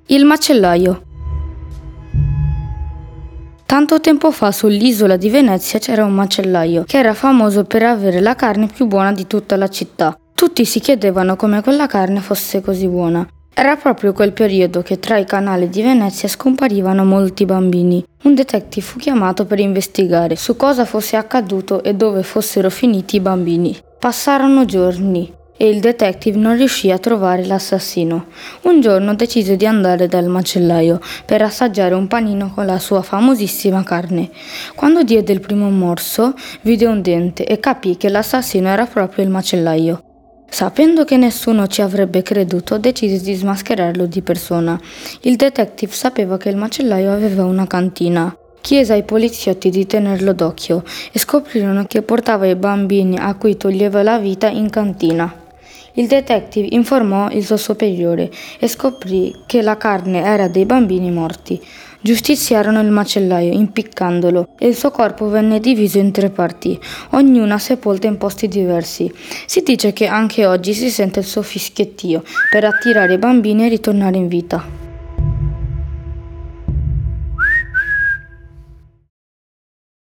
Il macellaio. Tanto tempo fa sull'isola di Venezia c'era un macellaio che era famoso per avere la carne più buona di tutta la città. Tutti si chiedevano come quella carne fosse così buona. Era proprio quel periodo che tra i canali di Venezia scomparivano molti bambini. Un detective fu chiamato per investigare su cosa fosse accaduto e dove fossero finiti i bambini. Passarono giorni e il detective non riuscì a trovare l'assassino. Un giorno decise di andare dal macellaio per assaggiare un panino con la sua famosissima carne. Quando diede il primo morso, vide un dente e capì che l'assassino era proprio il macellaio. Sapendo che nessuno ci avrebbe creduto, decise di smascherarlo di persona. Il detective sapeva che il macellaio aveva una cantina. Chiese ai poliziotti di tenerlo d'occhio e scoprirono che portava i bambini a cui toglieva la vita in cantina. Il detective informò il suo superiore e scoprì che la carne era dei bambini morti. Giustiziarono il macellaio impiccandolo e il suo corpo venne diviso in 3 parti, ognuna sepolta in posti diversi. Si dice che anche oggi si sente il suo fischiettio per attirare i bambini e ritornare in vita.